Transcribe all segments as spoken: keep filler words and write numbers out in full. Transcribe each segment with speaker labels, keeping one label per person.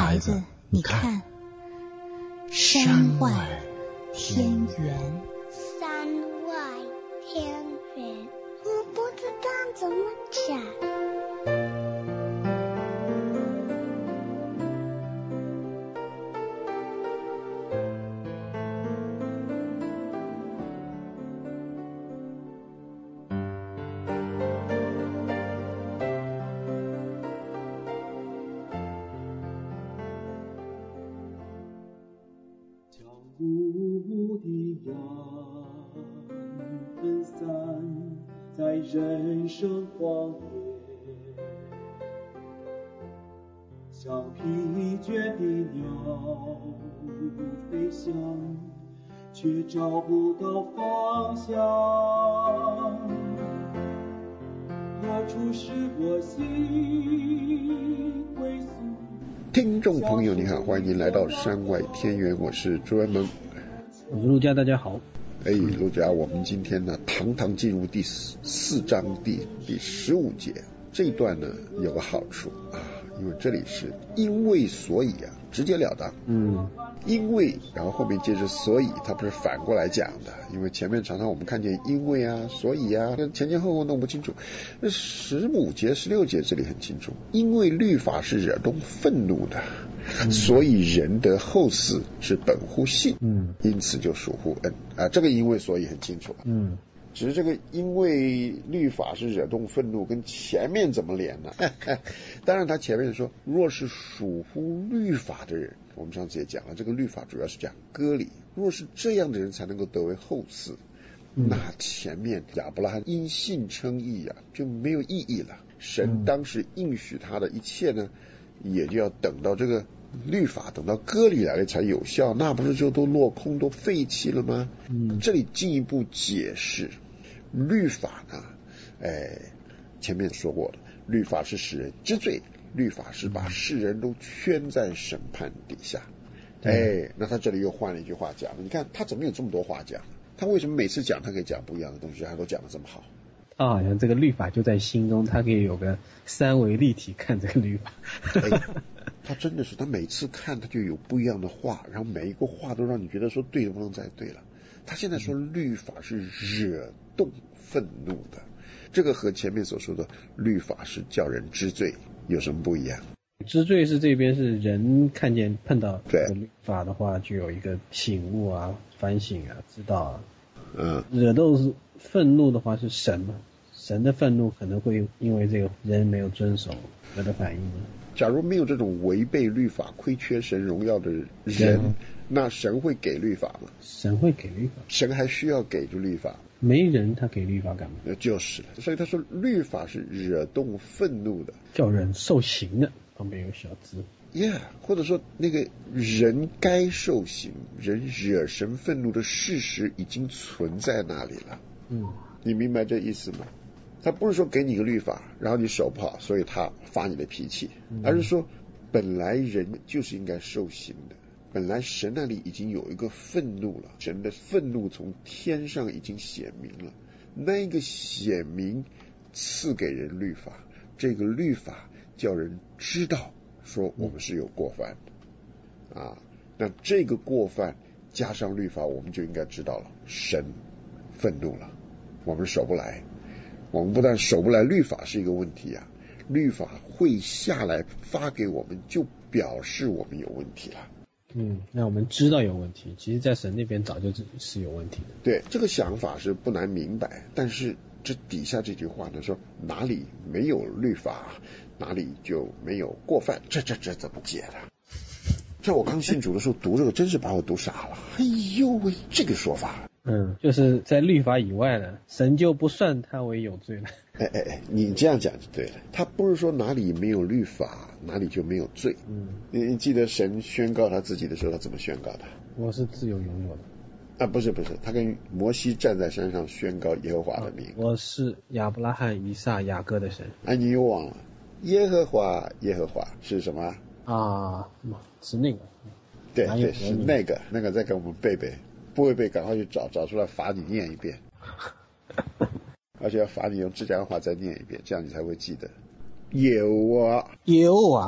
Speaker 1: 孩子，你看，山外天圆。
Speaker 2: 山外天圆，我不知道怎么讲。
Speaker 3: 雾的阳分散在人生荒野，像疲倦的鸟飞翔，却找不到方向。何处是我心归宿？
Speaker 4: 听众朋友你好，欢迎来到山外天圆，我是朱文萌，
Speaker 5: 我是陆家，大家好。
Speaker 4: 哎，陆家，我们今天呢，堂堂进入第四四章第第十五节，这一段呢有个好处啊，因为这里是因为所以啊，直截了当。嗯，因为，然后后面接着所以，它不是反过来讲的，因为前面常常我们看见因为啊、所以啊，前前后后弄不清楚。那十五节、十六节这里很清楚，因为律法是惹动愤怒的。嗯、所以人得后嗣是本乎信，嗯，因此就属乎恩啊。这个因为所以很清楚，嗯，只是这个因为律法是惹动愤怒，跟前面怎么连呢？当然，他前面说，若是属乎律法的人，我们上次也讲了，这个律法主要是讲割礼，若是这样的人才能够得为后嗣，嗯、那前面亚伯拉罕因信称义啊，就没有意义了。神当时应许他的一切呢？也就要等到这个律法，等到割礼来了才有效，那不是就都落空都废弃了吗？嗯，这里进一步解释律法呢，哎，前面说过的，律法是使人知罪，律法是把世人都圈在审判底下。哎，那他这里又换了一句话讲，你看他怎么有这么多话讲？他为什么每次讲他可以讲不一样的东西，他都讲得这么好？
Speaker 5: 他好像这个律法就在心中，他可以有个三维立体看这个律法。
Speaker 4: 哎，他真的是，他每次看他就有不一样的话，然后每一个话都让你觉得说对了不能再对了。他现在说律法是惹动愤怒的，这个和前面所说的律法是叫人知罪有什么不一样？
Speaker 5: 知罪是这边是人看见碰到这个律法的话，就有一个醒悟啊、反省啊、知道啊。嗯，惹动愤怒的话是神嘛，神的愤怒可能会因为这个人没有遵守而的反应。
Speaker 4: 假如没有这种违背律法、亏缺神荣耀的人，嗯、那神会给律法吗？
Speaker 5: 神会给律法，
Speaker 4: 神还需要给这律法？
Speaker 5: 没人他给律法干嘛？
Speaker 4: 就是了，所以他说律法是惹动愤怒的，
Speaker 5: 叫人受刑的。旁边有小字。
Speaker 4: Yeah， 或者说那个人该受刑，人惹神愤怒的事实已经存在那里了。嗯，你明白这意思吗？他不是说给你个律法，然后你守不好，所以他发你的脾气，嗯、而是说本来人就是应该受刑的，本来神那里已经有一个愤怒了，神的愤怒从天上已经显明了，那个显明赐给人律法，这个律法叫人知道说我们是有过犯的啊，那这个过犯加上律法，我们就应该知道了，神愤怒了，我们守不来，我们不但守不来，律法是一个问题啊，律法会下来发给我们，就表示我们有问题了。
Speaker 5: 嗯，那我们知道有问题，其实在神那边早就是有问题的。
Speaker 4: 对，这个想法是不难明白，但是这底下这句话呢，说哪里没有律法，哪里就没有过犯，这这这怎么解的？这我刚信主的时候读这个，真是把我读傻了。哎呦喂，这个说法，
Speaker 5: 嗯，就是在律法以外的，神就不算他为有罪了。
Speaker 4: 哎哎哎，你这样讲就对了。他不是说哪里没有律法，哪里就没有罪。嗯，你你记得神宣告他自己的时候，他怎么宣告的？
Speaker 5: 我是自由拥有的。
Speaker 4: 啊，不是不是，他跟摩西站在山上宣告耶和华的名。
Speaker 5: 啊、我是亚伯拉罕、以撒、雅各的神。
Speaker 4: 啊，你又忘了，耶和华，耶和华是什么？
Speaker 5: 啊，是那个。
Speaker 4: 对对，是那个，那个再给我们背背，不会背赶快去找，找出来罚你念一遍，而且要罚你用自家话再念一遍，这样你才会记得。耶和华，
Speaker 5: 耶和华，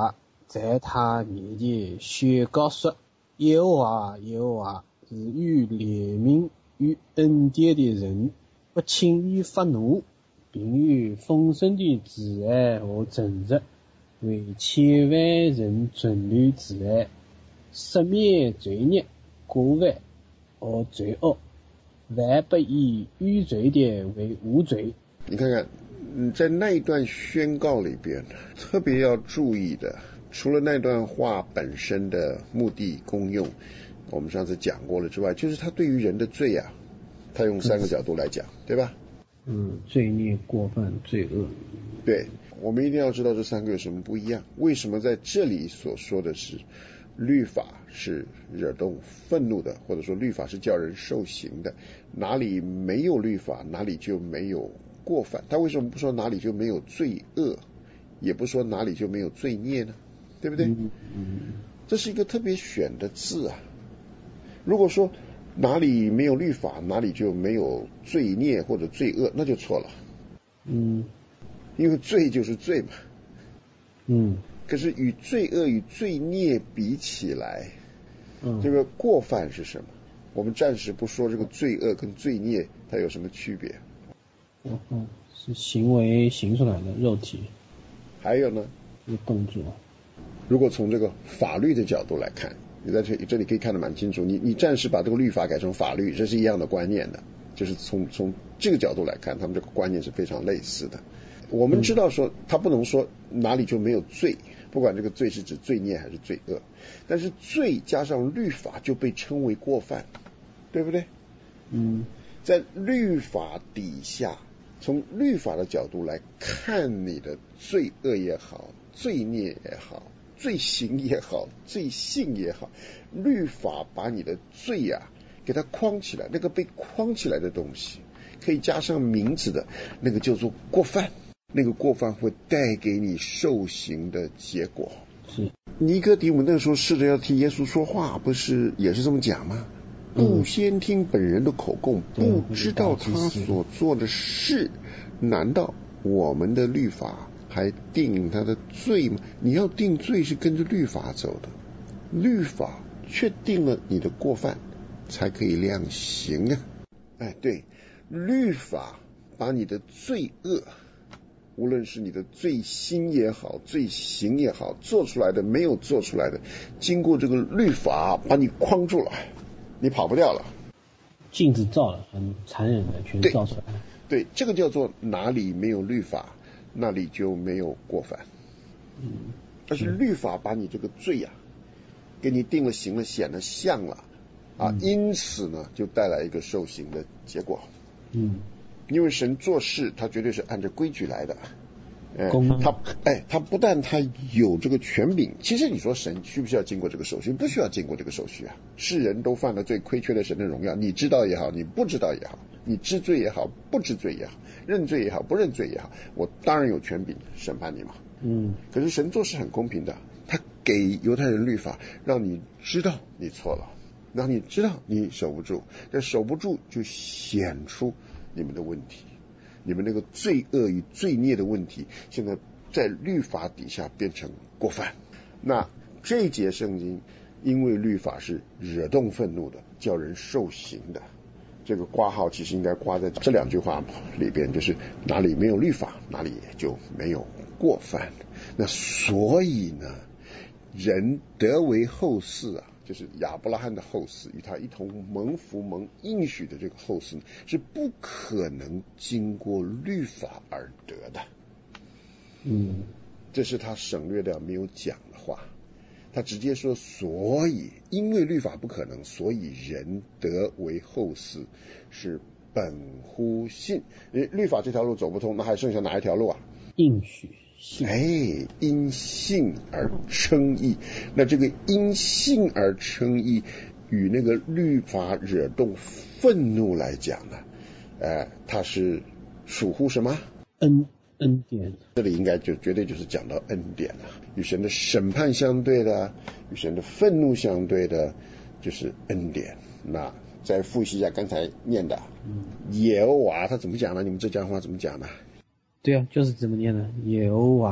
Speaker 5: 在他面前宣告说：耶和华，耶和华是与怜悯与恩典的人，不轻易发怒，并与丰盛的慈爱和正直，为千万人存留慈爱，赦免罪孽、过犯和罪恶，万不以有罪的为无罪。
Speaker 4: 你看看，嗯，在那一段宣告里边，特别要注意的，除了那段话本身的目的功用，我们上次讲过了之外，就是他对于人的罪啊，他用三个角度来讲，对吧？
Speaker 5: 嗯，罪孽、过犯、罪恶。
Speaker 4: 对，我们一定要知道这三个有什么不一样。为什么在这里所说的是律法是惹动愤怒的，或者说律法是叫人受刑的？哪里没有律法，哪里就没有过犯。他为什么不说哪里就没有罪恶，也不说哪里就没有罪孽呢？对不对？
Speaker 5: 嗯嗯，
Speaker 4: 这是一个特别选的字啊。如果说哪里没有律法，哪里就没有罪孽或者罪恶，那就错了。
Speaker 5: 嗯，
Speaker 4: 因为罪就是罪嘛。
Speaker 5: 嗯，
Speaker 4: 可是与罪恶与罪孽比起来，
Speaker 5: 嗯，
Speaker 4: 这个过犯是什么？我们暂时不说这个罪恶跟罪孽它有什么区别。
Speaker 5: 过犯是行为行出来的肉体。
Speaker 4: 还有呢，
Speaker 5: 这个动作。
Speaker 4: 如果从这个法律的角度来看，你在这这里可以看得蛮清楚，你你暂时把这个律法改成法律，这是一样的观念的，就是从从这个角度来看，他们这个观念是非常类似的。我们知道说，他不能说哪里就没有罪，不管这个罪是指罪孽还是罪恶，但是罪加上律法就被称为过犯，对不对？
Speaker 5: 嗯，
Speaker 4: 在律法底下，从律法的角度来看你的罪恶也好，罪孽也好，罪行也好，罪性也好，律法把你的罪呀、啊、给它框起来，那个被框起来的东西可以加上名字的，那个叫做过犯，那个过犯会带给你受刑的结果。
Speaker 5: 是
Speaker 4: 尼哥底母那时候试着要替耶稣说话，不是也是这么讲吗？不先听本人的口供，不知道他所做的事，难道我们的律法还定他的罪吗？你要定罪是跟着律法走的，律法确定了你的过犯才可以量刑啊。哎，对，律法把你的罪恶，无论是你的罪心也好，罪行也好，做出来的没有做出来的，经过这个律法把你框住了，你跑不掉了。
Speaker 5: 镜子照了，很残忍的全照出来了。
Speaker 4: 对，这个叫做哪里没有律法，那里就没有过犯。
Speaker 5: 嗯，
Speaker 4: 但是律法把你这个罪呀、啊，给你定了刑了，显了像了啊、嗯，因此呢，就带来一个受刑的结果。
Speaker 5: 嗯，
Speaker 4: 因为神做事，他绝对是按照规矩来的。哎，
Speaker 5: 公
Speaker 4: 他哎，他不但他有这个权柄，其实你说神需不需要经过这个手续？不需要经过这个手续啊。世人都犯了罪，亏缺了神的荣耀，你知道也好，你不知道也好，你知罪也好，不知罪也好，认罪也好，不认罪也好，我当然有权柄审判你嘛。
Speaker 5: 嗯，
Speaker 4: 可是神做事很公平的，他给犹太人律法，让你知道你错了，让你知道你守不住，这守不住就显出你们的问题。你们那个罪恶与罪孽的问题，现在在律法底下变成过犯。那这一节圣经，因为律法是惹动愤怒的，叫人受刑的，这个括号其实应该挂在这两句话里边，就是哪里没有律法，哪里也就没有过犯。那所以呢，人得为后嗣啊，就是亚伯拉罕的后嗣，与他一同蒙福蒙应许的这个后嗣，是不可能经过律法而得的。
Speaker 5: 嗯，
Speaker 4: 这是他省略掉没有讲的话。他直接说，所以因为律法不可能，所以人得为后嗣是本乎信。律法这条路走不通，那还剩下哪一条路啊？
Speaker 5: 应许。
Speaker 4: 哎，因信而称义。那这个因信而称义，与那个律法惹动愤怒来讲呢，呃，它是属乎什么？
Speaker 5: 恩恩典。
Speaker 4: 这里应该就绝对就是讲到恩典了，与神的审判相对的，与神的愤怒相对的，就是恩典。那再复习一下刚才念的，嗯，耶和华他怎么讲呢？你们浙江话怎么讲呢？
Speaker 5: 对啊，就是这么念的，耶和华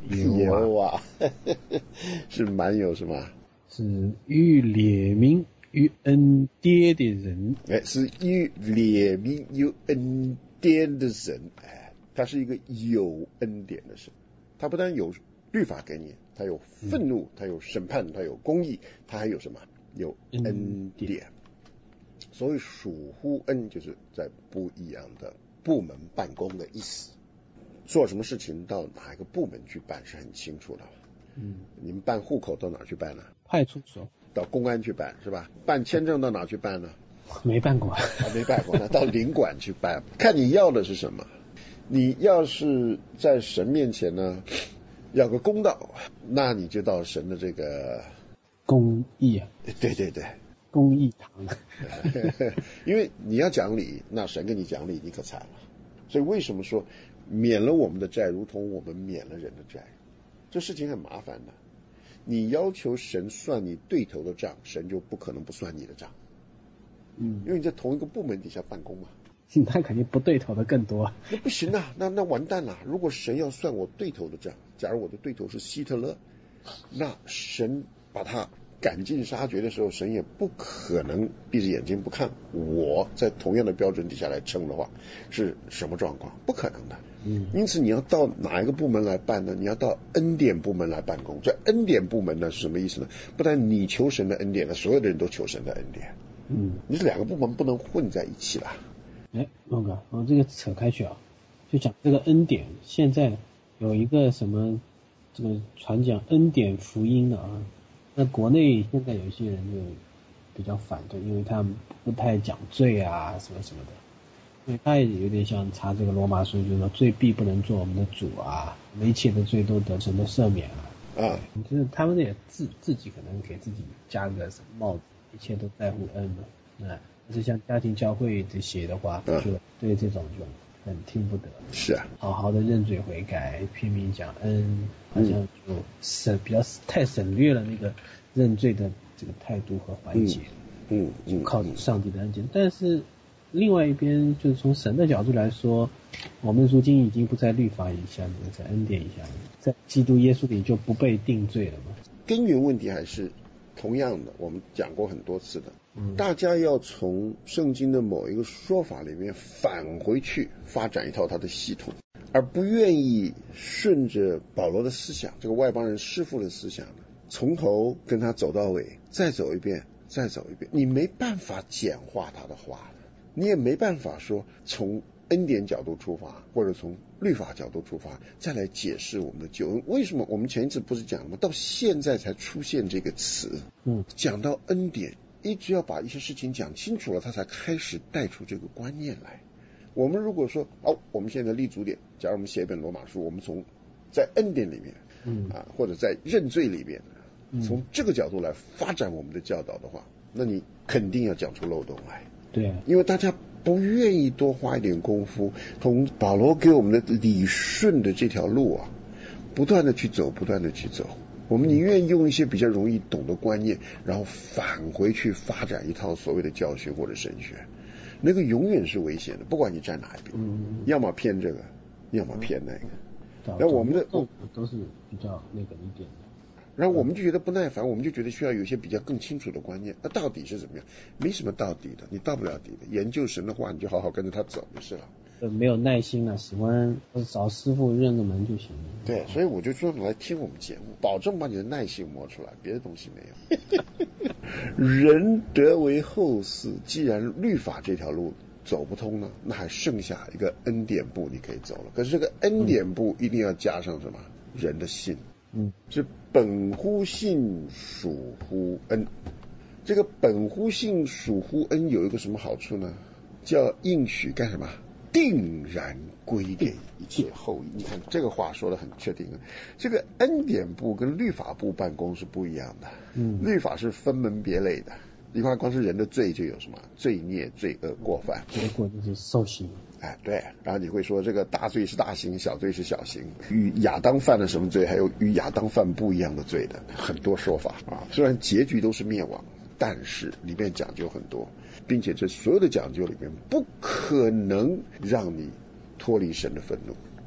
Speaker 4: 有啊，是蛮有什么？
Speaker 5: 是遇怜悯与恩典的人。
Speaker 4: 哎，是遇怜悯有恩典的人。哎，他是一个有恩典的神。他不但有律法给你，他有愤怒，他有审判，他有公义，他还有什么？有恩典。所谓属乎恩，就是在不一样的部门办公的意思。做什么事情到哪一个部门去办是很清楚的。
Speaker 5: 嗯，
Speaker 4: 你们办户口到哪去办呢？
Speaker 5: 派出所。
Speaker 4: 到公安去办是吧？办签证到哪去办呢？
Speaker 5: 没办过，
Speaker 4: 还没办过呢，到领馆去办。看你要的是什么。你要是在神面前呢，要个公道，那你就到神的这个
Speaker 5: 公义啊。
Speaker 4: 对对对，
Speaker 5: 公义堂。
Speaker 4: 因为你要讲理，那神跟你讲理，你可惨了。所以为什么说免了我们的债，如同我们免了人的债？这事情很麻烦的。你要求神算你对头的账，神就不可能不算你的账。
Speaker 5: 嗯，
Speaker 4: 因为你在同一个部门底下办公嘛。
Speaker 5: 那肯定不对头的更多。
Speaker 4: 那不行啊，那那完蛋了。如果神要算我对头的账，假如我的对头是希特勒，那神把他赶尽杀绝的时候，神也不可能闭着眼睛不看我在同样的标准底下来称的话是什么状况，不可能的。
Speaker 5: 嗯，
Speaker 4: 因此你要到哪一个部门来办呢？你要到恩典部门来办公。这恩典部门呢是什么意思呢？不但你求神的恩典了，所有的人都求神的恩典。
Speaker 5: 嗯，
Speaker 4: 你这两个部门不能混在一起啦。
Speaker 5: 哎，龙哥，我这个扯开去啊，就讲这个恩典。现在有一个什么这个传讲恩典福音的啊，那国内现在有一些人就比较反对，因为他们不太讲罪啊什么什么的。因为他也有点像查这个罗马书，就是说罪必不能做我们的主啊，我们一切的罪都得神的赦免啊。
Speaker 4: 啊，
Speaker 5: 就是他们也自自己可能给自己加个什么帽子，一切都在乎恩嘛。那但是像家庭教会这些的话，就对这种就很听不得。
Speaker 4: 是啊，
Speaker 5: 好好的认罪悔改，拼命讲恩，好像就省比较太省略了那个认罪的这个态度和环节。
Speaker 4: 嗯嗯，
Speaker 5: 就靠上帝的恩典，但是。另外一边就是从神的角度来说，我们如今已经不在律法以下，在恩典以下，在基督耶稣里就不被定罪了嘛。
Speaker 4: 根源问题还是同样的，我们讲过很多次的，
Speaker 5: 嗯，
Speaker 4: 大家要从圣经的某一个说法里面返回去发展一套他的系统，而不愿意顺着保罗的思想，这个外邦人师父的思想呢，从头跟他走到尾，再走一遍，再走一遍，你没办法简化他的话了。你也没办法说从恩典角度出发，或者从律法角度出发，再来解释我们的救恩。为什么我们前一次不是讲了吗？到现在才出现这个词，
Speaker 5: 嗯，
Speaker 4: 讲到恩典，一直要把一些事情讲清楚了，他才开始带出这个观念来。我们如果说，哦，我们现在立足点，假如我们写一本罗马书，我们从在恩典里面，
Speaker 5: 嗯
Speaker 4: 啊，或者在认罪里面，从这个角度来发展我们的教导的话，那你肯定要讲出漏洞来。
Speaker 5: 对啊，
Speaker 4: 因为大家不愿意多花一点功夫，从保罗给我们的理顺的这条路啊，不断的去走，不断的去走。我们宁愿用一些比较容易懂的观念，然后返回去发展一套所谓的教学或者神学，那个永远是危险的。不管你站哪一边，
Speaker 5: 嗯，
Speaker 4: 要么偏这个，要么偏那个。
Speaker 5: 嗯、
Speaker 4: 那我们的
Speaker 5: 都是比较那个一点的。
Speaker 4: 然后我们就觉得不耐烦，我们就觉得需要有一些比较更清楚的观念。那到底是怎么样？没什么到底的，你到不了底的。研究神的话，你就好好跟着他走就是了。
Speaker 5: 呃，没有耐心了，喜欢找师傅认个门就行了。
Speaker 4: 对，所以我就说来听我们节目，保证把你的耐性磨出来，别的东西没有。人得为后嗣，既然律法这条路走不通呢，那还剩下一个恩典部你可以走了。可是这个恩典部一定要加上什么？人的信。
Speaker 5: 嗯，
Speaker 4: 是本乎信属乎恩。这个本乎信属乎恩有一个什么好处呢？叫应许干什么？定然归给一切后裔。你看这个话说得很确定啊。这个恩典部跟律法部办公是不一样的。
Speaker 5: 嗯，
Speaker 4: 律法是分门别类的。你看光是人的罪就有什么罪孽、罪恶、过犯，
Speaker 5: 结果就是受刑。
Speaker 4: 哎，对，然后你会说这个大罪是大刑，小罪是小刑，与亚当犯了什么罪，还有与亚当犯不一样的罪的，很多说法啊。虽然结局都是灭亡，但是里面讲究很多，并且这所有的讲究里面不可能让你脱离神的愤怒，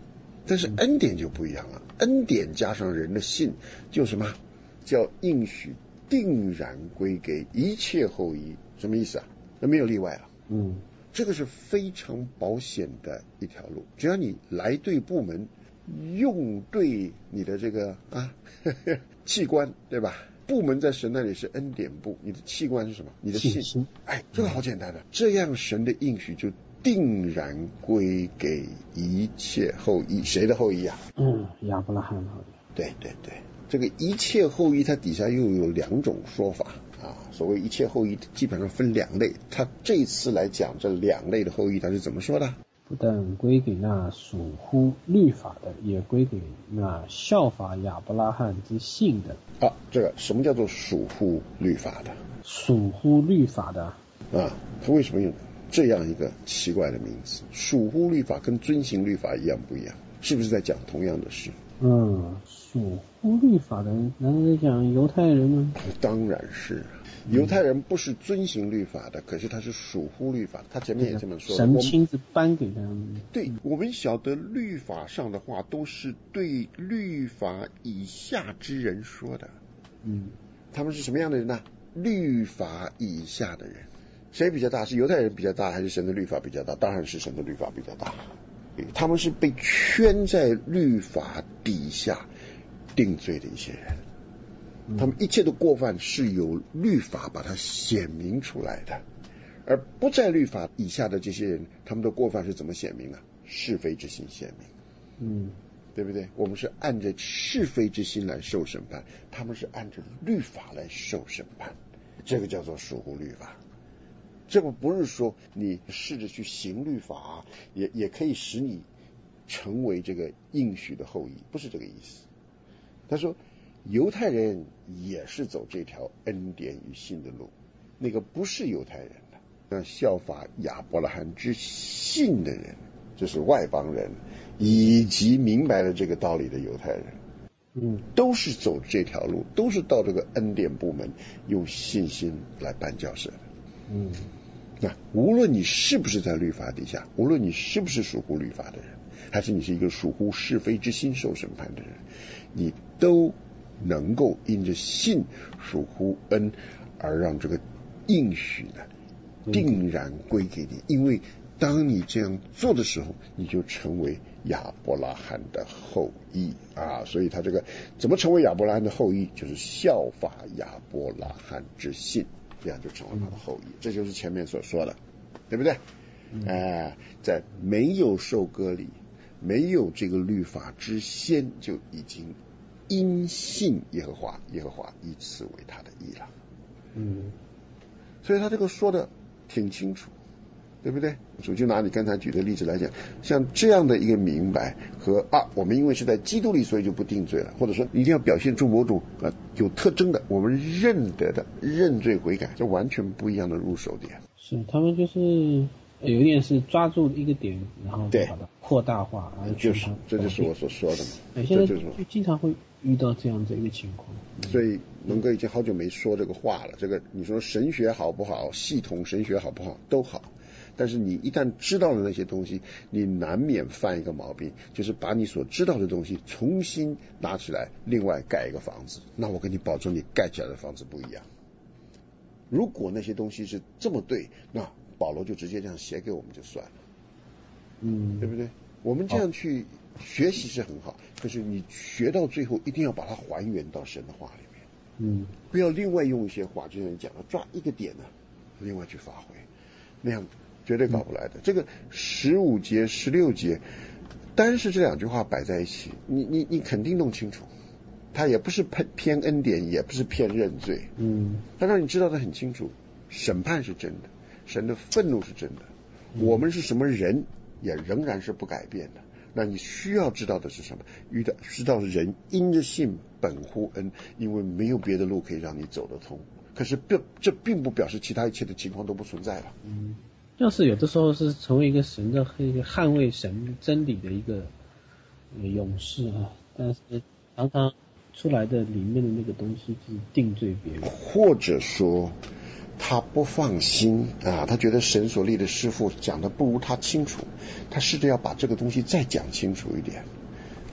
Speaker 4: 但是恩典就不一样了，恩典加上人的信，就什么叫应许定然归给一切后裔，什么意思啊？那没有例外了。
Speaker 5: 嗯，
Speaker 4: 这个是非常保险的一条路，只要你来对部门，用对你的这个啊呵呵器官，对吧？部门在神那里是恩典部，你的器官是什么？你的信。哎，这个好简单的，这样神的应许就定然归给一切后裔。谁的后裔啊？
Speaker 5: 嗯，亚伯拉罕后裔。
Speaker 4: 对对对，这个一切后裔它底下又有两种说法啊。所谓一切后裔基本上分两类，他这次来讲这两类的后裔他是怎么说的？
Speaker 5: 不但归给那属乎律法的，也归给那效法亚伯拉罕之信的。
Speaker 4: 啊，这个什么叫做属乎律法的？
Speaker 5: 属乎律法的
Speaker 4: 啊，他为什么用这样一个奇怪的名字？属乎律法跟遵行律法一样不一样？是不是在讲同样的事？
Speaker 5: 嗯，属乎律法的难道在讲犹太人吗？
Speaker 4: 当然是。犹太人不是遵行律法的，可是他是属乎律法。他前面也这么说的，
Speaker 5: 神亲自颁给他们。
Speaker 4: 对，我们晓得律法上的话都是对律法以下之人说的。
Speaker 5: 嗯，
Speaker 4: 他们是什么样的人呢？律法以下的人。谁比较大？是犹太人比较大，还是神的律法比较大？当然是神的律法比较大。他们是被圈在律法底下定罪的一些人。他们一切的过犯是由律法把它显明出来的，而不在律法以下的这些人，他们的过犯是怎么显明呢？是非之心显明。
Speaker 5: 嗯，
Speaker 4: 对不对？我们是按着是非之心来受审判，他们是按着律法来受审判，这个叫做属乎律法。这个不是说你试着去行律法，也也可以使你成为这个应许的后裔，不是这个意思。他说犹太人也是走这条恩典与信的路，那个不是犹太人的，那效法亚伯拉罕之信的人，就是外邦人以及明白了这个道理的犹太人，
Speaker 5: 嗯，
Speaker 4: 都是走这条路，都是到这个恩典部门用信心来办教事的。
Speaker 5: 嗯，
Speaker 4: 那无论你是不是在律法底下，无论你是不是属乎律法的人，还是你是一个属乎是非之心受审判的人，你都能够因着信属乎恩而让这个应许呢定然归给你，因为当你这样做的时候，你就成为亚伯拉罕的后裔啊！所以他这个怎么成为亚伯拉罕的后裔，就是效法亚伯拉罕之信，这样就成为他的后裔。这就是前面所说的，对不对？哎、呃，在没有受割礼、没有这个律法之先，就已经因信耶和华，耶和华以此为他的义了。
Speaker 5: 嗯，
Speaker 4: 所以他这个说的挺清楚，对不对？就拿你刚才举的例子来讲，像这样的一个明白和啊，我们因为是在基督里，所以就不定罪了，或者说一定要表现出某种呃有特征的，我们认得的认罪悔改，这完全不一样的入手点。
Speaker 5: 是他们就是有点是抓住一个点，然后把它扩大化，然后
Speaker 4: 就是这就是我所说的嘛。
Speaker 5: 哎，现在就经常会遇到这样的一个情况。
Speaker 4: 所以龙哥已经好久没说这个话了。这个你说神学好不好，系统神学好不好都好，但是你一旦知道了那些东西，你难免犯一个毛病，就是把你所知道的东西重新拿起来，另外盖一个房子。那我跟你保证，你盖起来的房子不一样。如果那些东西是这么对，那保罗就直接这样写给我们就算了，
Speaker 5: 嗯，
Speaker 4: 对不对？我们这样去学习是很好，可是你学到最后一定要把它还原到神的话里面，
Speaker 5: 嗯，
Speaker 4: 不要另外用一些话，就像你讲的，抓一个点呢、啊，另外去发挥，那样绝对搞不来的。嗯、这个十五节、十六节，单是这两句话摆在一起，你你你肯定弄清楚，它也不是偏恩典，也不是偏认罪，
Speaker 5: 嗯，
Speaker 4: 它让你知道的很清楚，审判是真的，神的愤怒是真的，我们是什么人也仍然是不改变的。那你需要知道的是什么？遇到知道人因着信本乎恩，因为没有别的路可以让你走得通。可是这这并不表示其他一切的情况都不存在了。
Speaker 5: 嗯，要是有的时候是成为一个神的一个捍卫神真理的一个勇士啊，但是常常出来的里面的那个东西是定罪别人，
Speaker 4: 或者说他不放心啊，他觉得神所立的师傅讲的不如他清楚，他试着要把这个东西再讲清楚一点，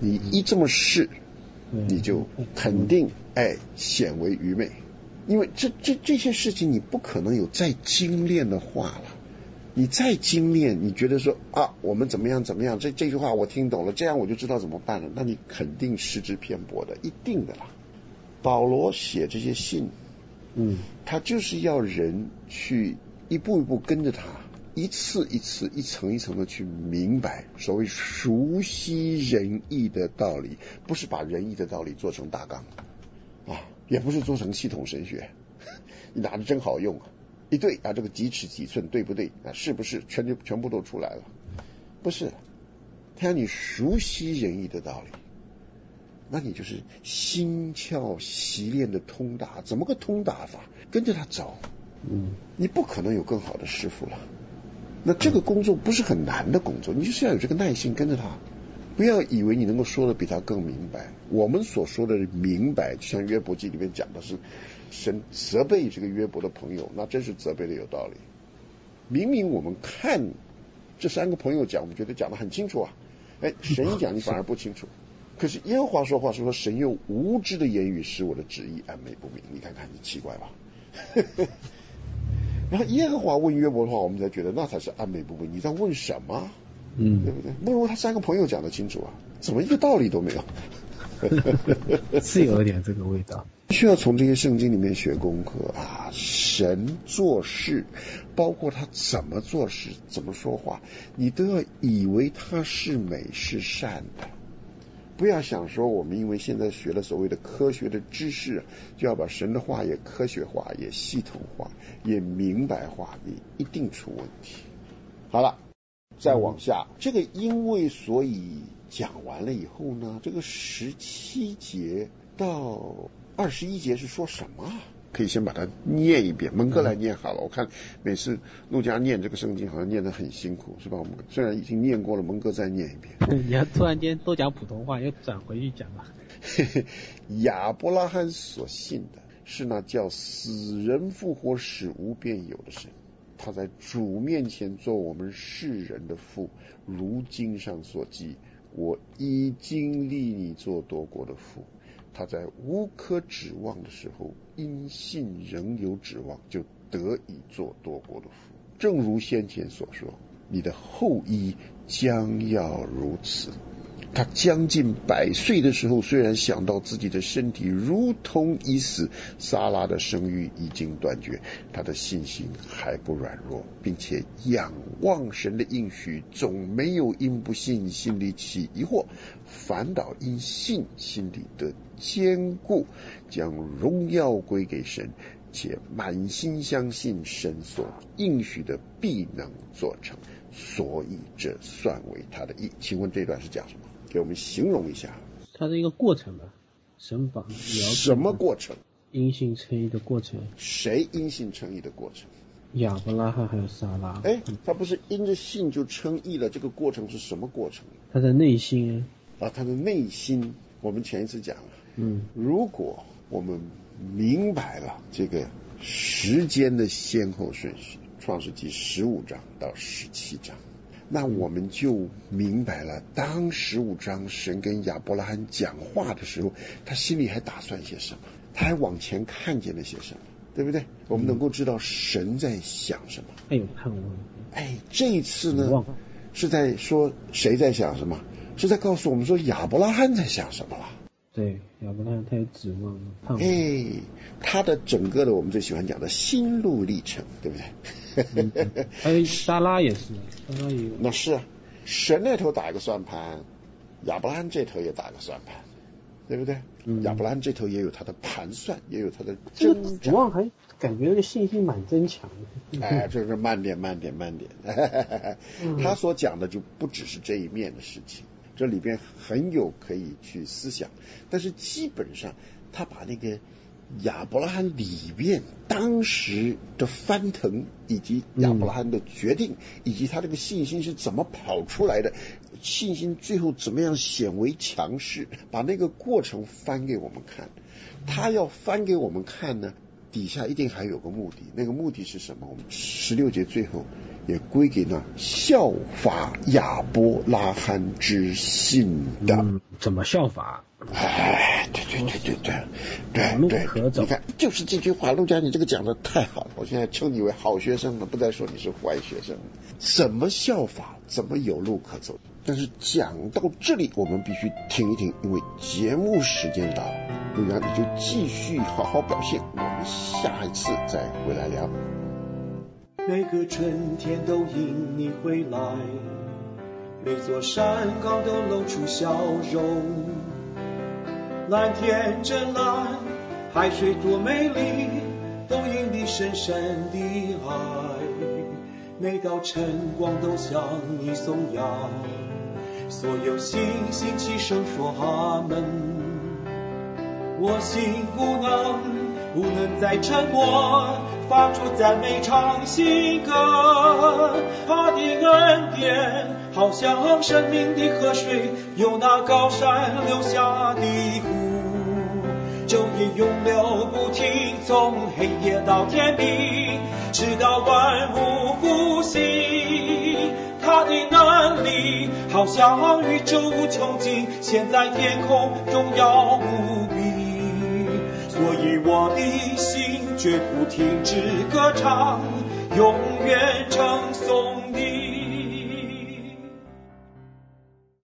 Speaker 4: 你一这么试，你就肯定哎显为愚昧，因为这这这些事情你不可能有再精炼的话了。你再精炼，你觉得说啊，我们怎么样怎么样，这这句话我听懂了，这样我就知道怎么办了，那你肯定失之偏颇的，一定的啦。保罗写这些信，嗯，他就是要人去一步一步跟着他，一次一次一层一层的去明白所谓熟悉仁义的道理，不是把仁义的道理做成大纲啊，也不是做成系统神学，你拿着真好用啊，一对啊，这个几尺几寸对不对啊？是不是全就全部都出来了？不是，他让你熟悉仁义的道理，那你就是心窍习练的通达。怎么个通达法？跟着他走，嗯，你不可能有更好的师傅了。那这个工作不是很难的工作，你就是要有这个耐心跟着他，不要以为你能够说的比他更明白。我们所说的明白，就像约伯记里面讲的是神责备这个约伯的朋友，那真是责备的有道理。明明我们看这三个朋友讲，我们觉得讲得很清楚啊，哎，神一讲你反而不清楚。可是耶和华说话是说，神用无知的言语使我的旨意暗昧不明。你看看，你奇怪吧？然后耶和华问约伯的话，我们才觉得那才是暗昧不明。你在问什么？嗯，对不对？不如他三个朋友讲得清楚啊，怎么一个道理都没有？
Speaker 5: 是有一点这个味道。
Speaker 4: 需要从这些圣经里面学功课啊，神做事，包括他怎么做事、怎么说话，你都要以为他是美是善的。不要想说我们因为现在学了所谓的科学的知识，就要把神的话也科学化、也系统化、也明白化，你一定出问题。好了，再往下，这个因为所以讲完了以后呢，这个十七节到二十一节是说什么？可以先把它念一遍，蒙哥来念好了。我看每次陆家念这个圣经好像念得很辛苦，是吧？我们虽然已经念过了，蒙哥再念一遍。
Speaker 5: 你要突然间都讲普通话，又转回去讲了。
Speaker 4: 亚伯拉罕所信的是那叫死人复活使无变有的神，他在主面前做我们世人的父，如经上所记，我已经立你做多国的父。他在无可指望的时候，因信仍有指望，就得以做多国的父。正如先前所说，你的后裔将要如此。他将近百岁的时候，虽然想到自己的身体如同已死，撒拉的生育已经断绝，他的信心还不软弱，并且仰望神的应许，总没有因不信心里起疑惑，反倒因信心里得坚固，将荣耀归给神，且满心相信神所应许的必能做成，所以这算为他的义。请问这段是讲什么？给我们形容一下。
Speaker 5: 它是一个过程吧，神把
Speaker 4: 什么过程？
Speaker 5: 因信称义的过程。
Speaker 4: 谁因信称义的过程？
Speaker 5: 亚伯拉罕还有撒拉。
Speaker 4: 哎，他不是因着信就称义了，这个过程是什么过程？
Speaker 5: 他的内心
Speaker 4: 啊，他的内心。我们前一次讲了，
Speaker 5: 嗯，
Speaker 4: 如果我们明白了这个时间的先后顺序，创世纪十五章到十七章，那我们就明白了，当十五章神跟亚伯拉罕讲话的时候，他心里还打算些什么，他还往前看见了些什么，对不对？我们能够知道神在想什么。
Speaker 5: 还有盼望。
Speaker 4: 哎，这一次呢，是在说谁在想什么？是在告诉我们说亚伯拉罕在想什么了。
Speaker 5: 对，亚伯拉罕他有指望盼望。
Speaker 4: 哎，他的整个的我们最喜欢讲的心路历程，对不对？
Speaker 5: 嗯、还有撒拉也是，撒拉也有。
Speaker 4: 那是啊，神那头打一个算盘，亚伯拉罕这头也打个算盘，对不对？嗯、亚伯拉罕这头也有他的盘算，也有他的挣扎。
Speaker 5: 指望还感觉那个信心蛮增强
Speaker 4: 的。哎，这是慢点，慢点，慢点。他所讲的就不只是这一面的事情。这里边很有可以去思想，但是基本上他把那个亚伯拉罕里边当时的翻腾，以及亚伯拉罕的决定，嗯、以及他这个信心是怎么跑出来的，信心最后怎么样显为强势，把那个过程翻给我们看。他要翻给我们看呢， 底下一定还有个目的，那个目的是什么？我们十六节最后也归给那效法亚伯拉罕之信的。
Speaker 5: 嗯，怎么效法？
Speaker 4: 哎，对对对对对对对对，你看，就是这句话，陆家你这个讲的太好了，我现在称你为好学生了，不再说你是坏学生。怎么效法？怎么有路可走？但是讲到这里，我们必须停一停，因为节目时间到了。陆家你就继续好好表现，我们下一次再回来聊。
Speaker 3: 每个春天都因你回来，每座山岗都露出笑容。蓝天真蓝，海水多美丽，都因你深深的爱。每道晨光都向你颂扬，所有星星齐声说阿门。我心不能不能再沉默，发出赞美唱新歌。他的恩典好像生命的河水，由那高山流下的湖，昼夜永流不停，从黑夜到天明，直到万物复兴。他的能力好像宇宙无穷尽，现在天空荣耀无比。所以我的心绝不停止歌唱，永远称颂你。